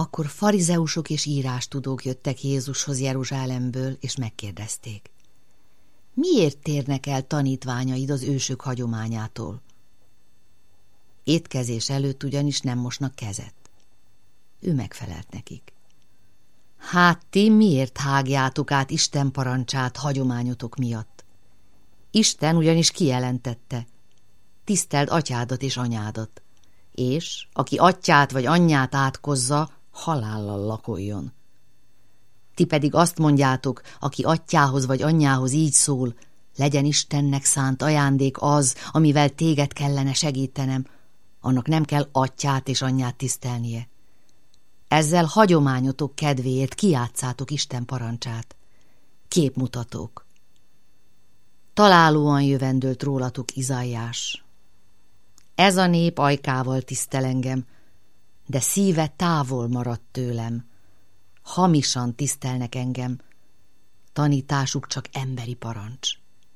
Akkor farizeusok és írástudók jöttek Jézushoz Jeruzsálemből, és megkérdezték: miért térnek el tanítványaid az ősök hagyományától? Étkezés előtt ugyanis nem mosnak kezet. Ő megfelelt nekik: hát ti miért hágjátok át Isten parancsát hagyományotok miatt? Isten ugyanis kijelentette: tiszteld atyádat és anyádat, és aki atyát vagy anyját átkozza, halállal lakoljon. Ti pedig azt mondjátok, aki atyához vagy anyjához így szól: legyen Istennek szánt ajándék az, amivel téged kellene segítenem, annak nem kell atyát és anyját tisztelnie. Ezzel hagyományotok kedvéért kijátszátok Isten parancsát. Képmutatók. Találóan jövendölt rólatok Izaiás: ez a nép ajkával tisztel engem, de szíve távol maradt tőlem. Hamisan tisztelnek engem, tanításuk csak emberi parancs.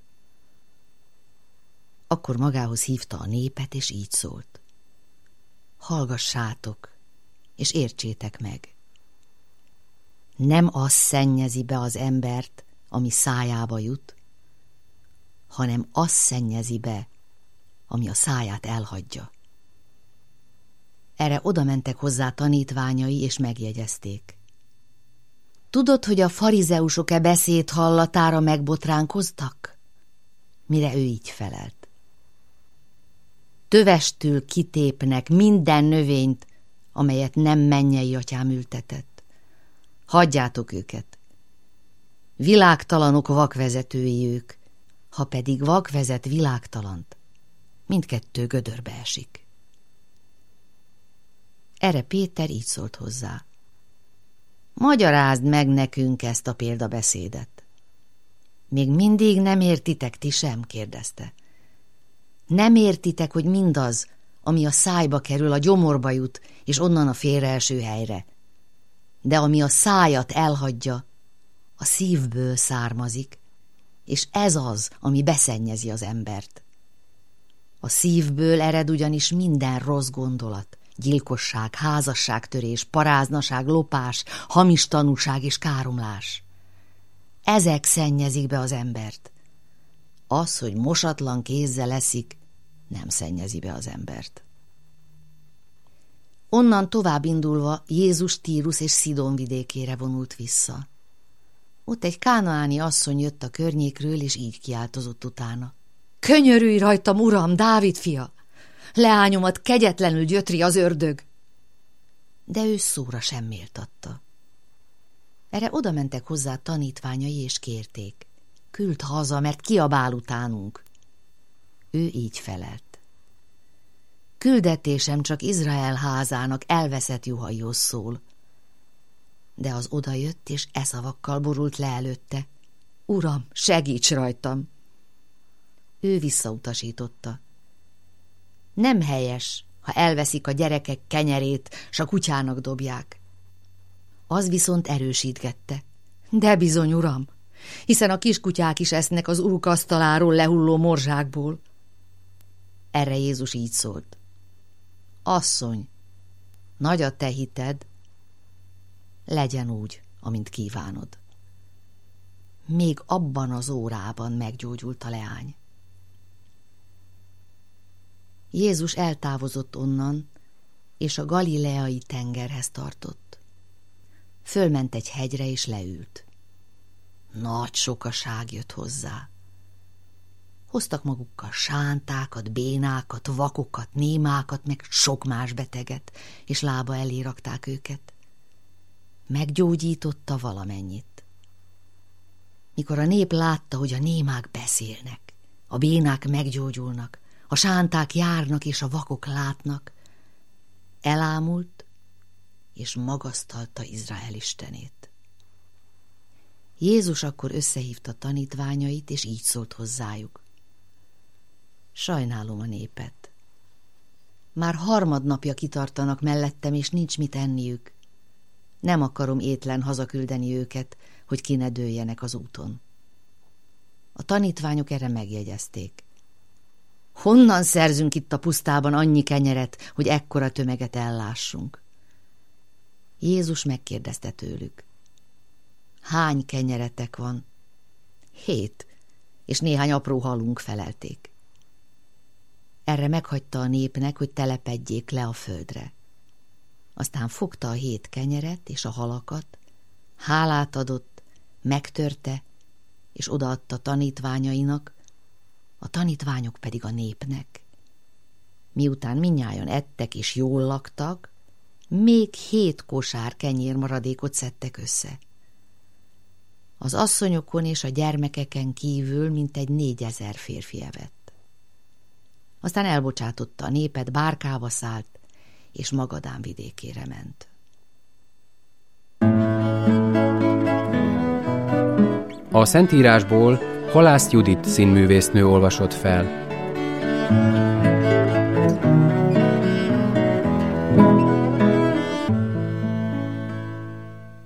Akkor magához hívta a népet, és így szólt: hallgassátok, és értsétek meg. Nem az szennyezi be az embert, ami szájába jut, hanem az szennyezi be, ami a száját elhagyja. Erre oda mentek hozzá tanítványai, és megjegyezték: tudod, hogy a farizeusok beszéd hallatára megbotránkoztak? Mire ő így felelt: tövestül kitépnek minden növényt, amelyet nem mennyei atyám ültetett. Hagyjátok őket. Világtalanok vakvezetői ők, ha pedig vak vezet világtalant, mindkettő gödörbe esik. Erre Péter így szólt hozzá: magyarázd meg nekünk ezt a példabeszédet. Még mindig nem értitek ti sem? kérdezte. Nem értitek, hogy mindaz, ami a szájba kerül, a gyomorba jut, és onnan a félreeső helyre. De ami a szájat elhagyja, a szívből származik, és ez az, ami beszennyezi az embert. A szívből ered ugyanis minden rossz gondolat: gyilkosság, házasságtörés, paráznaság, lopás, hamis tanúság és káromlás. Ezek szennyezik be az embert. Az, hogy mosatlan kézzel eszik, nem szennyezi be az embert. Onnan tovább indulva Jézus Tírus és Szidón vidékére vonult vissza. Ott egy kánaáni asszony jött a környékről, és így kiáltozott utána: könyörülj rajtam, uram, Dávid fia! Leányomat kegyetlenül gyötri az ördög. De ő szóra sem méltatta. Erre oda mentek hozzá tanítványai, és kérték: küld haza, mert kiabál utánunk. Ő így felelt: küldetésem csak Izrael házának elveszett juhaihoz szól. De az odajött, és e szavakkal borult le előtte: uram, segíts rajtam! Ő visszautasította: nem helyes, ha elveszik a gyerekek kenyerét, s a kutyának dobják. Az viszont erősítgette: de bizony, uram, hiszen a kiskutyák is esznek az uruk asztaláról lehulló morzsákból. Erre Jézus így szólt: asszony, nagy a te hited, legyen úgy, amint kívánod. Még abban az órában meggyógyult a leány. Jézus eltávozott onnan, és a galileai tengerhez tartott. Fölment egy hegyre, és leült. Nagy sokaság jött hozzá. Hoztak magukkal sántákat, bénákat, vakokat, némákat, meg sok más beteget, és lába elé rakták őket. Meggyógyította valamennyit. Mikor a nép látta, hogy a némák beszélnek, a bénák meggyógyulnak, a sánták járnak, és a vakok látnak, elámult, és magasztalta Izrael istenét. Jézus akkor összehívta tanítványait, és így szólt hozzájuk: sajnálom a népet. Már harmadnapja kitartanak mellettem, és nincs mit enniük. Nem akarom étlen hazaküldeni őket, hogy ki ne dőljenek az úton. A tanítványok erre megjegyezték: honnan szerzünk itt a pusztában annyi kenyeret, hogy ekkora tömeget ellássunk? Jézus megkérdezte tőlük: hány kenyeretek van? 7, és néhány apró halunk, felelték. Erre meghagyta a népnek, hogy telepedjék le a földre. Aztán fogta a 7 kenyeret és a halakat, hálát adott, megtörte, és odaadta tanítványainak, a tanítványok pedig a népnek. Miután mindnyájan ettek és jól laktak, még 7 kosár kenyérmaradékot szedtek össze. Az asszonyokon és a gyermekeken kívül mintegy 4000 férfi evett. Aztán elbocsátotta a népet, bárkába szállt, és Magadán vidékére ment. A Szentírásból Halász Judit színművésznő olvasott fel.